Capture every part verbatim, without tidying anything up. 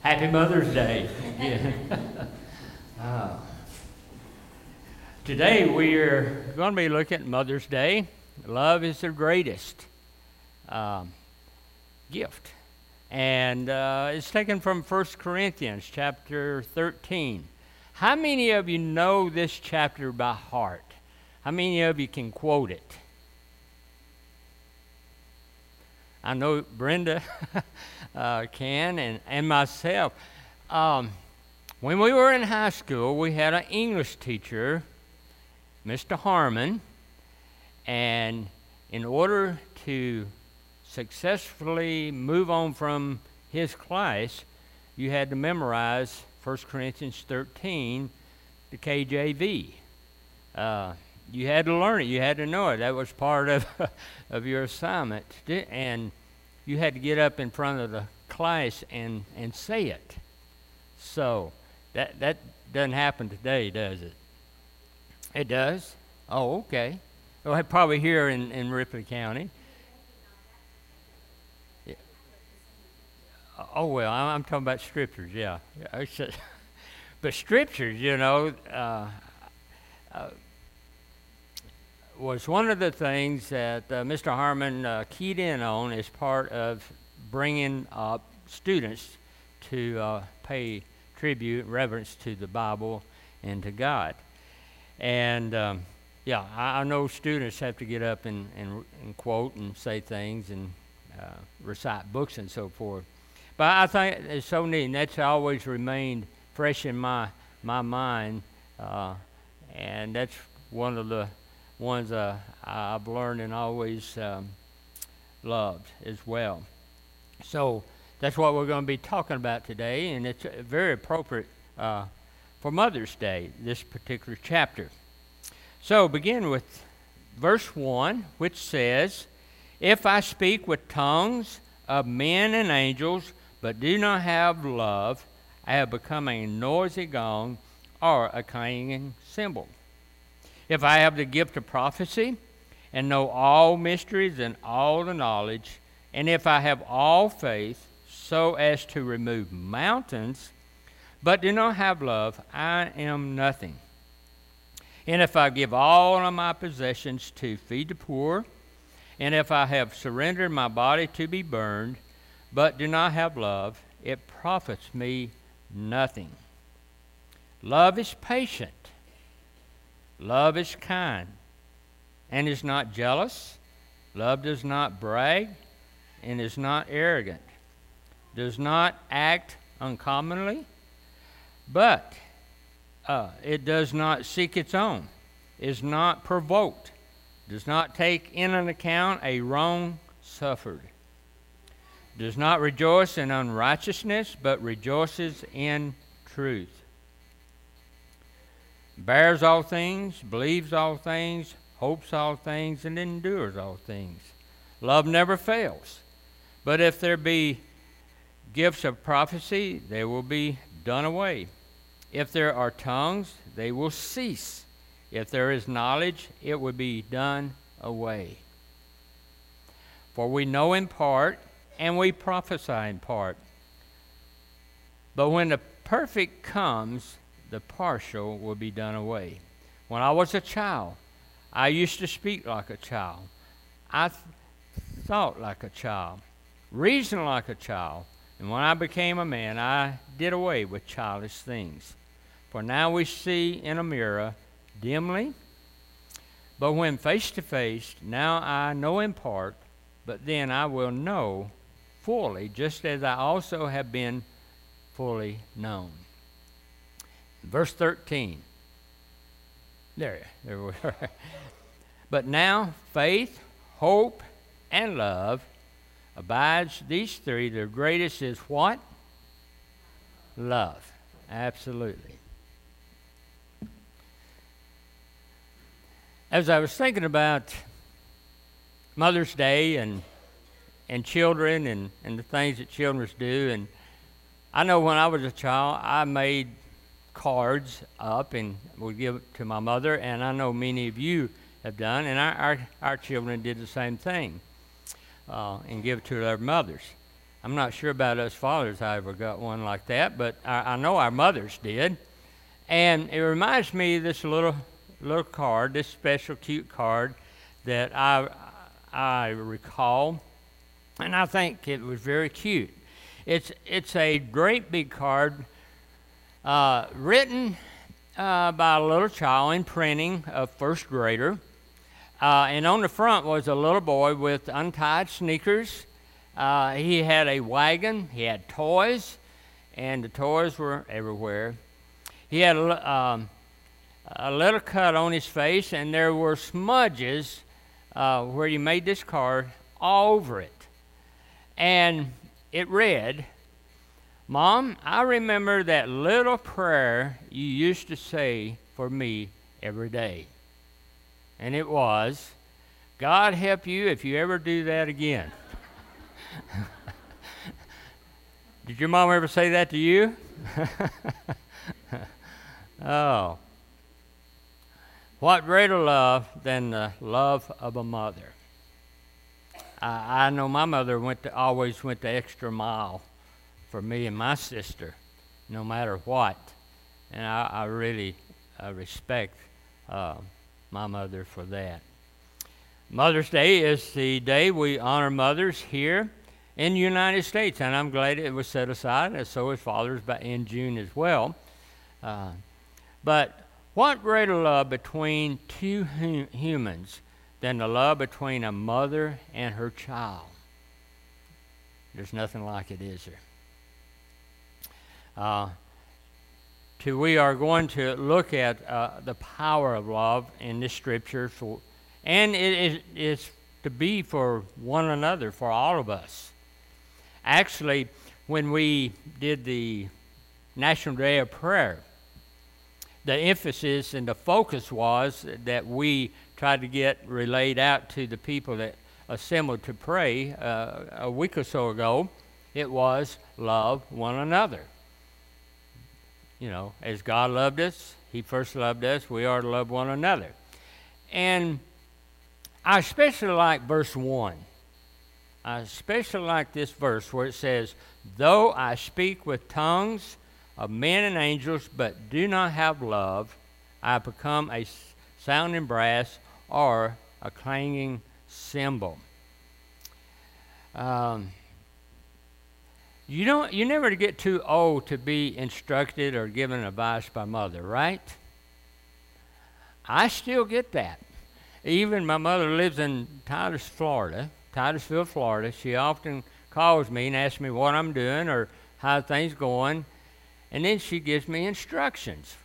Happy Mother's Day again. uh, today we're going to be looking at Mother's Day. Love is the greatest um, gift. And uh, it's taken from First Corinthians chapter thirteen. How many of you know this chapter by heart? How many of you can quote it? I know Brenda uh, can, and, and myself. Um, when we were in high school, we had an English teacher, Mister Harmon, and in order to successfully move on from his class, you had to memorize First Corinthians thirteen, the K J V. Uh, you had to learn it. You had to know it. That was part of of your assignment. And you had to get up in front of the class and, and say it. So that that doesn't happen today, does it? It does? Oh, okay. Well, probably here in, in Ripley County. Yeah. Oh, well, I'm, I'm talking about scriptures, yeah. But scriptures, you know, uh, uh, was one of the things that uh, Mister Harmon uh, keyed in on as part of bringing up students to uh, pay tribute, reverence to the Bible and to God. And, um, yeah, I, I know students have to get up and, and, and quote and say things and uh, recite books and so forth. But I think it's so neat, and that's always remained fresh in my, my mind, uh, and that's one of the ones uh, I've learned and always um, loved as well. So that's what we're going to be talking about today, and it's very appropriate uh, for Mother's Day, this particular chapter. So begin with verse one, which says, "If I speak with tongues of men and angels, but do not have love, I have become a noisy gong or a clanging cymbal. If I have the gift of prophecy and know all mysteries and all the knowledge, and if I have all faith so as to remove mountains, but do not have love, I am nothing. And if I give all of my possessions to feed the poor, and if I have surrendered my body to be burned, but do not have love, it profits me nothing. Love is patient. Love is kind and is not jealous. Love does not brag and is not arrogant, does not act uncommonly, but uh, it does not seek its own, is not provoked, does not take in an account a wrong suffered, does not rejoice in unrighteousness, but rejoices in truth, bears all things, believes all things, hopes all things, and endures all things. Love never fails. But if there be gifts of prophecy, they will be done away. If there are tongues, they will cease. If there is knowledge, it will be done away. For we know in part, and we prophesy in part. But when the perfect comes, the partial will be done away. When I was a child, I used to speak like a child. I th- thought like a child, reasoned like a child. And when I became a man, I did away with childish things. For now we see in a mirror dimly, but when face to face, now I know in part, but then I will know fully, just as I also have been fully known." Verse thirteen. There, there we are. "But now faith, hope, and love abides, these three. The greatest is what? Love." Absolutely. As I was thinking about Mother's Day and and children and, and the things that children do, and I know when I was a child, I made cards up and would give it to my mother, and I know many of you have done, and our our, our children did the same thing, uh, and give it to their mothers. I'm not sure about us fathers I ever got one like that, but I, I know our mothers did. And it reminds me of this little little card, this special cute card that I I recall, and I think it was very cute. It's it's a great big card uh, written uh, by a little child in printing, a first grader, uh, and on the front was a little boy with untied sneakers. Uh, he had a wagon, he had toys, and the toys were everywhere. He had a, um, a little cut on his face, and there were smudges uh, where he made this card all over it. And it read, "Mom, I remember that little prayer you used to say for me every day." And it was, "God help you if you ever do that again." Did your mom ever say that to you? Oh. What greater love than the love of a mother? I, I know my mother went to, always went the extra mile for me and my sister, no matter what. And I, I really uh, respect uh, my mother for that. Mother's Day is the day we honor mothers here in the United States, and I'm glad it was set aside, and so is Father's Day in June as well. Uh, but what greater love between two hum- humans than the love between a mother and her child? There's nothing like it, is there? Uh, to, we are going to look at uh, the power of love in this scripture, for, and it is to be for one another, for all of us. Actually, when we did the National Day of Prayer, the emphasis and the focus was that we tried to get relayed out to the people that assembled to pray uh, a week or so ago. It was love one another. You know, as God loved us, He first loved us, we are to love one another. And I especially like verse one. I especially like this verse where it says, "Though I speak with tongues of men and angels, but do not have love, I become a sounding brass or a clanging cymbal." Um, you don't. You never get too old to be instructed or given advice by mother, right? I still get that. Even my mother lives in Titus, Florida, Titusville, Florida. She often calls me and asks me what I'm doing or how things going. And then she gives me instructions.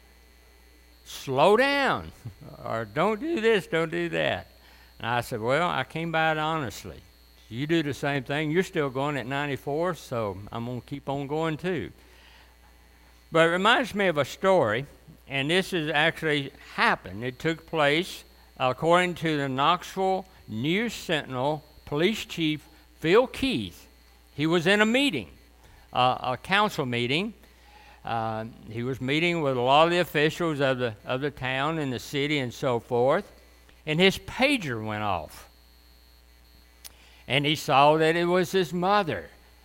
Slow down, or don't do this, don't do that. And I said, well, I came by it honestly. You do the same thing. You're still going at ninety-four, so I'm going to keep on going too. But it reminds me of a story, and this has actually happened. It took place according to the Knoxville News-Sentinel Police Chief Phil Keith. He was in a meeting, uh, a council meeting. Uh, he was meeting with a lot of the officials of the of the town and the city and so forth, and his pager went off. And he saw that it was his mother.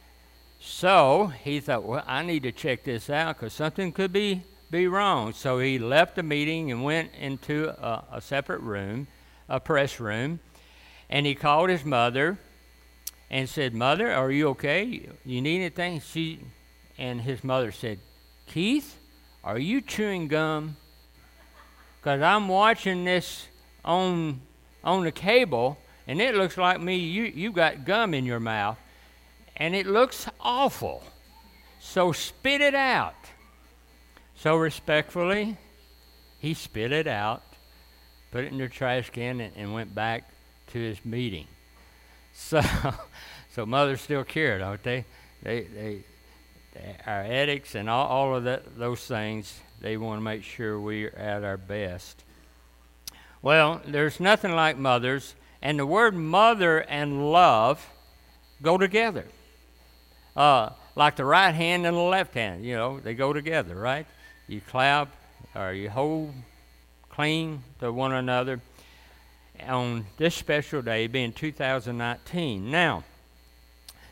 So he thought, well, I need to check this out because something could be, be wrong. So he left the meeting and went into a, a separate room, a press room, and he called his mother and said, "Mother, are you okay? You need anything?" She, and his mother said, "Keith, are you chewing gum? Because I'm watching this on on the cable, and it looks like me, you, you got gum in your mouth, and it looks awful. So spit it out." So respectfully, he spit it out, put it in the trash can, and, and went back to his meeting. So, so mothers still care, don't they? They, they, they our ethics and all, all of that, those things, they want to make sure we're at our best. Well, there's nothing like mothers, and the word mother and love go together. Uh, like the right hand and the left hand, you know, they go together, right? You clap or you hold cling to one another on this special day being two thousand nineteen. Now,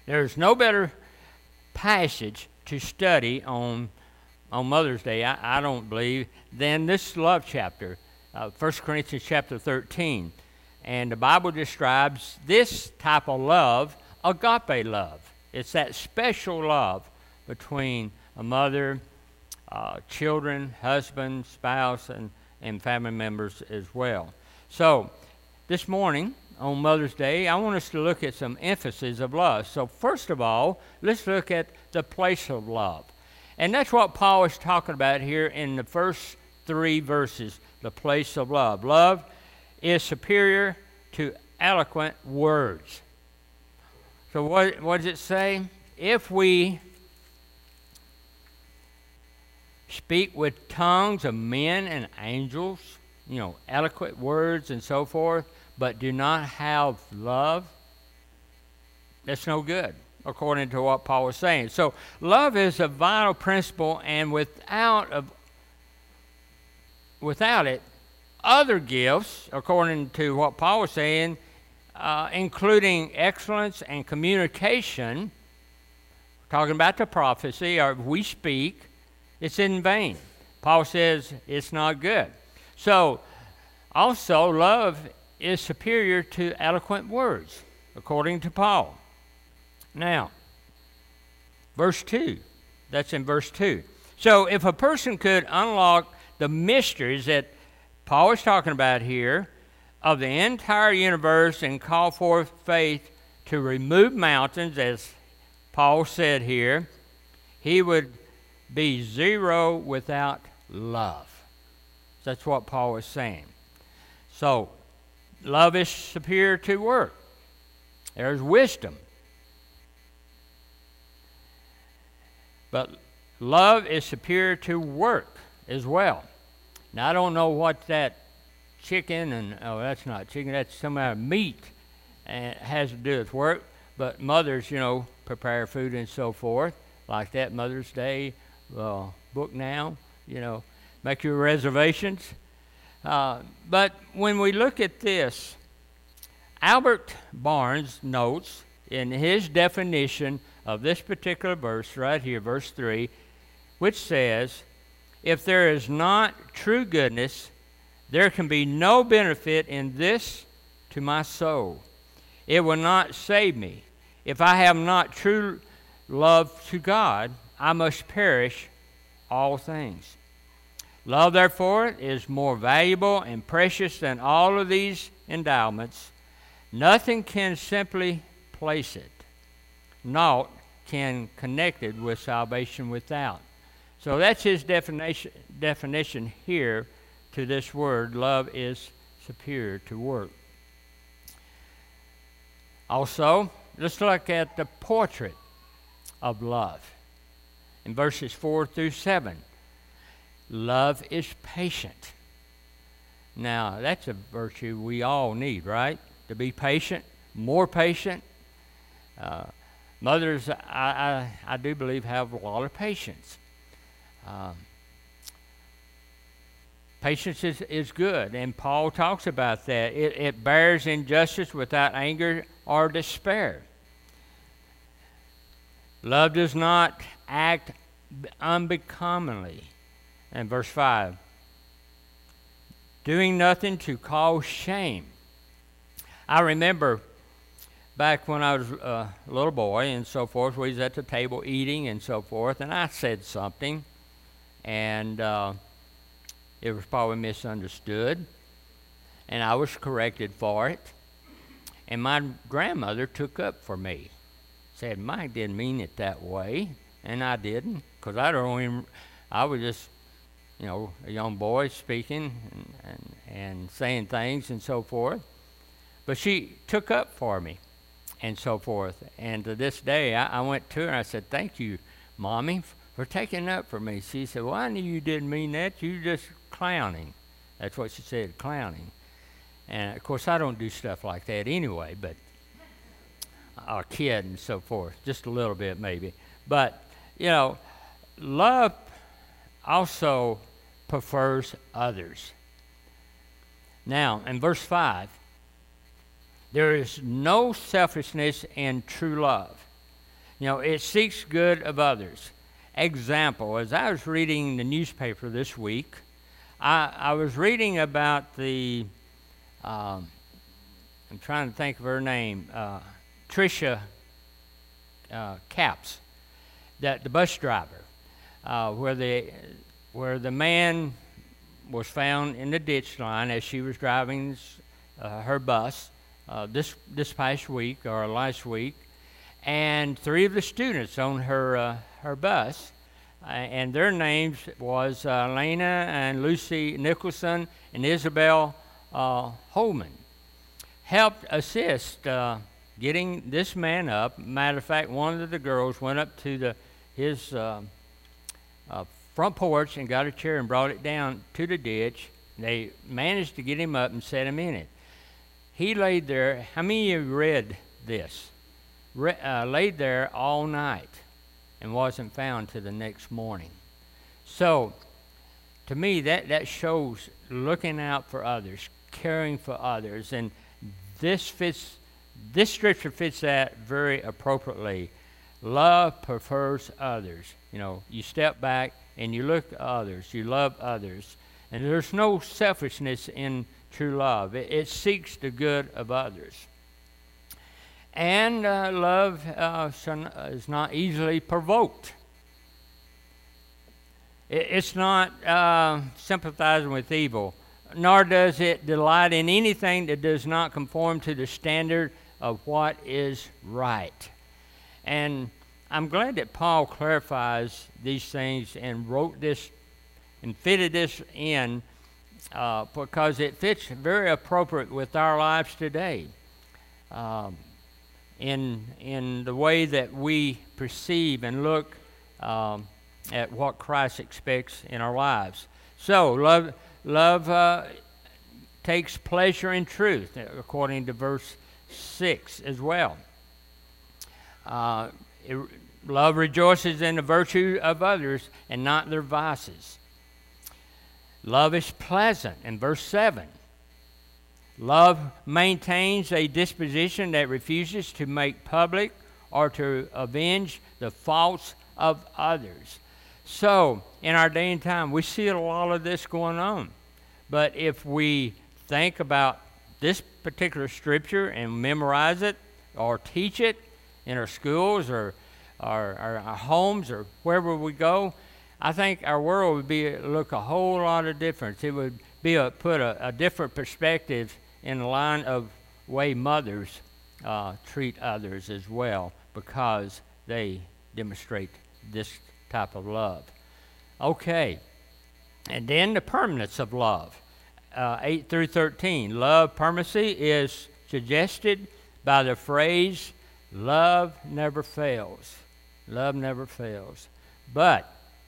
There's no better passage to study on on Mother's Day, I, I don't believe, than this love chapter, uh, First Corinthians chapter thirteen. And the Bible describes this type of love, agape love. It's that special love between a mother, uh, children, husband, spouse, and, and family members as well. So this morning, on Mother's Day, I want us to look at some emphasis of love. So first of all, let's look at the place of love. And that's what Paul is talking about here in the first three verses, the place of love. Love is superior to eloquent words. So what, what does it say? If we speak with tongues of men and angels, you know, eloquent words and so forth, but do not have love, that's no good, according to what Paul was saying. So love is a vital principle, and without a, without it, other gifts, according to what Paul was saying, uh, including excellence and communication, talking about the prophecy, or we speak, it's in vain. Paul says it's not good. So also love is superior to eloquent words, according to Paul. Now, verse two, that's in verse two. So if a person could unlock the mysteries that Paul is talking about here of the entire universe and call forth faith to remove mountains, as Paul said here, he would be zero without love. That's what Paul is saying. So, love is superior to work. There's wisdom. But love is superior to work as well. Now, I don't know what that chicken and, oh, that's not chicken, that's some kind of meat and has to do with work. But mothers, you know, prepare food and so forth, like that Mother's Day uh, book now, you know, make your reservations. Uh, but when we look at this, Albert Barnes notes in his definition of this particular verse right here, verse three, which says, if there is not true goodness, there can be no benefit in this to my soul. It will not save me. If I have not true love to God, I must perish all things. Love, therefore, is more valuable and precious than all of these endowments. Nothing can simply place it. Naught can connect it with salvation without. So that's his definition, definition here to this word. Love is superior to work. Also, let's look at the portrait of love in verses four through seven. Love is patient. Now, that's a virtue we all need, right? To be patient, more patient. Uh, mothers, I, I, I do believe, have a lot of patience. Um, patience is, is good, and Paul talks about that. It, it bears injustice without anger or despair. Love does not act unbecomingly. And verse five, doing nothing to cause shame. I remember back when I was a little boy and so forth, we was at the table eating and so forth, and I said something, and uh, it was probably misunderstood, and I was corrected for it. And my grandmother took up for me, said, Mike didn't mean it that way, and I didn't, because I don't even, I was just, you know, a young boy speaking and, and, and saying things and so forth. But she took up for me and so forth. And to this day, I, I went to her and I said, thank you, Mommy, f- for taking up for me. She said, well, I knew you didn't mean that. You just clowning. That's what she said, clowning. And, of course, I don't do stuff like that anyway, but a kid and so forth, just a little bit maybe. But, you know, love also prefers others. Now, in verse five, there is no selfishness in true love. You know, it seeks good of others. Example, as I was reading the newspaper this week, I, I was reading about the, um, I'm trying to think of her name, uh, Tricia uh, Capps, that the bus driver, uh, where the where the man was found in the ditch line as she was driving uh, her bus uh, this this past week or last week, and three of the students on her uh, her bus, uh, and their names was uh, Lena and Lucy Nicholson and Isabel uh, Holman, helped assist uh, getting this man up. Matter of fact, one of the girls went up to the his uh, uh, front porch and got a chair and brought it down to the ditch. They managed to get him up and set him in it. He laid there. How many of you read this? Re- uh, laid there all night and wasn't found till the next morning. So, to me, that, that shows looking out for others, caring for others, and this fits. This scripture fits that very appropriately. Love prefers others. You know, you step back and you look at others, you love others. And there's no selfishness in true love. It, it seeks the good of others. And uh, love uh, is not easily provoked. It, it's not uh, sympathizing with evil, nor does it delight in anything that does not conform to the standard of what is right. And I'm glad that Paul clarifies these things and wrote this and fitted this in uh, because it fits very appropriate with our lives today um, in, in the way that we perceive and look um, at what Christ expects in our lives. So, love, love uh, takes pleasure in truth, according to verse six as well. Uh, it, love rejoices in the virtue of others and not their vices. Love is pleasant in verse seven. Love maintains a disposition that refuses to make public or to avenge the faults of others. So, in our day and time, we see a lot of this going on. But if we think about this particular scripture and memorize it or teach it in our schools or our, our, our homes or wherever we go, I think our world would be look a whole lot of difference. It would be a, put a, a different perspective in the line of way mothers uh, treat others as well, because they demonstrate this type of love. Okay, and then the permanence of love. Uh, eight through thirteen. Love permanency is suggested by the phrase, love never fails. Love never fails. But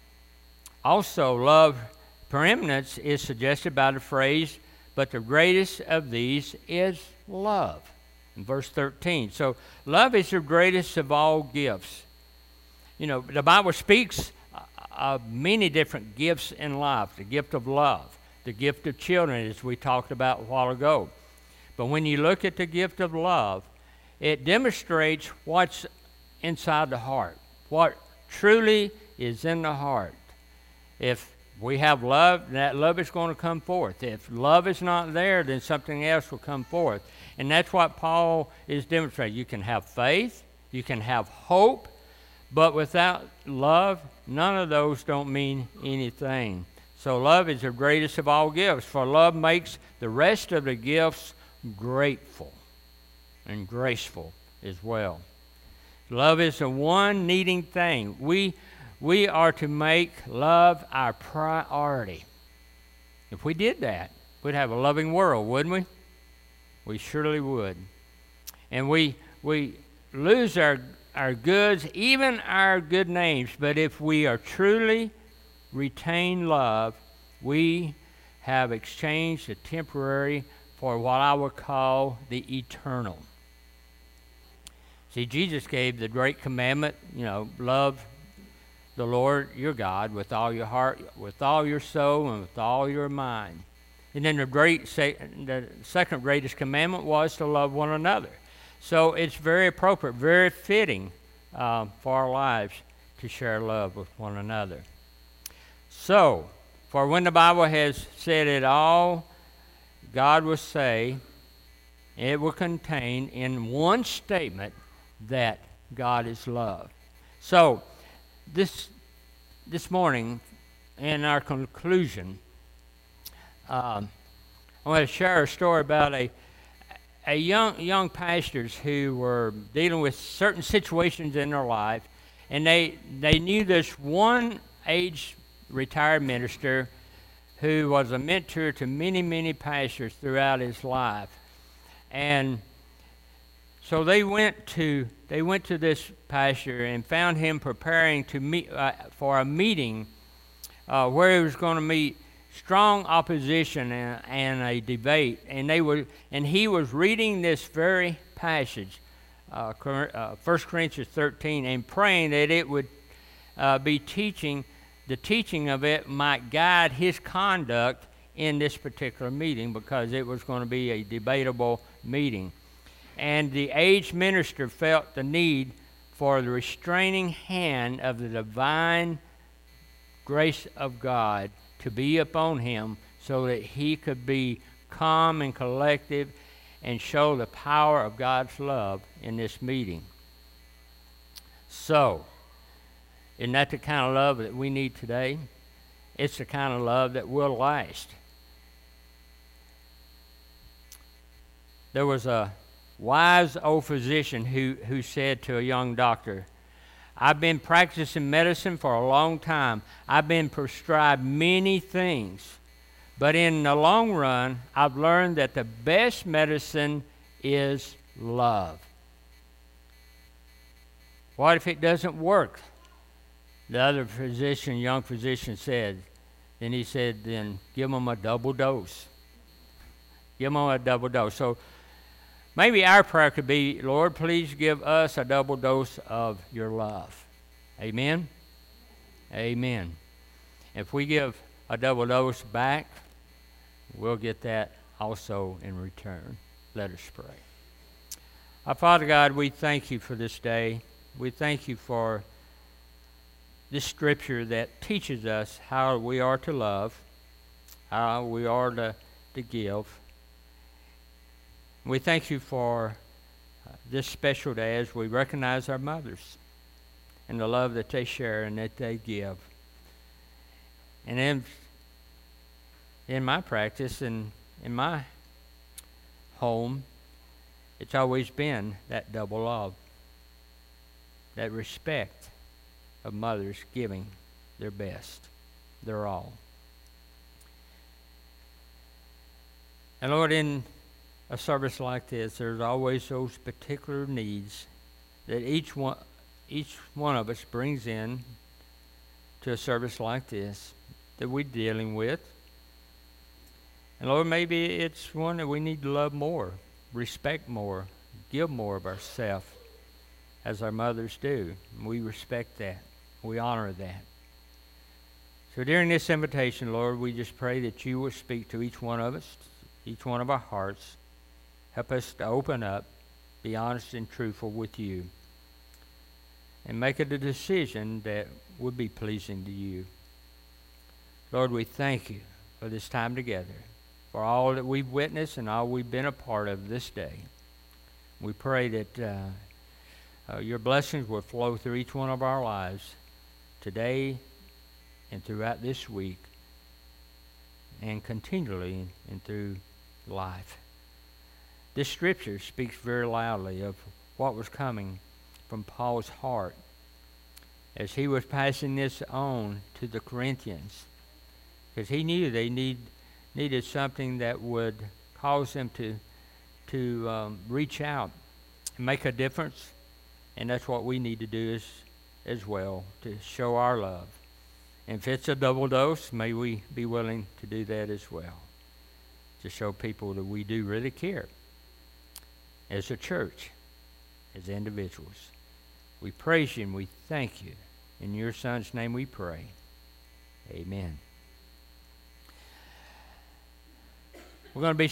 also love preeminence is suggested by the phrase, but the greatest of these is love, in verse thirteen. So love is the greatest of all gifts. You know, the Bible speaks of many different gifts in life. The gift of love, the gift of children, as we talked about a while ago. But when you look at the gift of love, it demonstrates what's inside the heart, what truly is in the heart. If we have love, that love is going to come forth. If love is not there, then something else will come forth. And that's what Paul is demonstrating. You can have faith, you can have hope, but without love, none of those don't mean anything. So love is the greatest of all gifts, for love makes the rest of the gifts grateful and graceful as well. Love is the one needing thing. We, we are to make love our priority. If we did that, we'd have a loving world, wouldn't we? We surely would. And we, we lose our, our goods, even our good names, but if we are truly retain love, we have exchanged the temporary for what I would call the eternal. See, Jesus gave the great commandment, you know, love the Lord your God with all your heart, with all your soul, and with all your mind. And then the great, the second greatest commandment was to love one another. So it's very appropriate, very fitting uh, for our lives to share love with one another. So, for when the Bible has said it all, God will say, it will contain in one statement that God is love. So, this this morning, in our conclusion, um, I want to share a story about a a young young pastors who were dealing with certain situations in their life, and they they knew this one aged retired minister who was a mentor to many many pastors throughout his life. And so they went to they went to this pastor and found him preparing to meet uh, for a meeting uh, where he was going to meet strong opposition and, and a debate. And they were and he was reading this very passage, uh, uh, First Corinthians thirteen, and praying that it would uh, be teaching. The teaching of it might guide his conduct in this particular meeting, because it was going to be a debatable meeting. And the aged minister felt the need for the restraining hand of the divine grace of God to be upon him, so that he could be calm and collective and show the power of God's love in this meeting. So, isn't that the kind of love that we need today? It's the kind of love that will last. There was a wise old physician who, who said to a young doctor, I've been practicing medicine for a long time. I've been prescribed many things. But in the long run, I've learned that the best medicine is love. What if it doesn't work? The other physician, young physician, said, then he said, then give them a double dose. Give them a double dose. So maybe our prayer could be, Lord, please give us a double dose of your love. Amen? Amen. If we give a double dose back, we'll get that also in return. Let us pray. Our Father God, we thank you for this day. We thank you for this scripture that teaches us how we are to love, how we are to, to give. We thank you for uh, this special day as we recognize our mothers and the love that they share and that they give. And in, in my practice and in my home, it's always been that double love, that respect of mothers giving their best, their all. And Lord, in a service like this, there's always those particular needs that each one, each one of us brings in to a service like this that we're dealing with. And Lord, maybe it's one that we need to love more, respect more, give more of ourselves as our mothers do. We respect that. We honor that. So during this invitation, Lord, we just pray that you will speak to each one of us, each one of our hearts. Help us to open up, be honest and truthful with you, and make it a decision that would be pleasing to you. Lord, we thank you for this time together, for all that we've witnessed and all we've been a part of this day. We pray that uh, uh, your blessings will flow through each one of our lives today and throughout this week and continually and through life. This scripture speaks very loudly of what was coming from Paul's heart as he was passing this on to the Corinthians, because he knew they need needed something that would cause them to to um, reach out and make a difference, and that's what we need to do as as well, to show our love. And if it's a double dose, may we be willing to do that as well, to show people that we do really care as a church, as individuals. We praise you and we thank you. In your Son's name we pray. Amen. We're going to be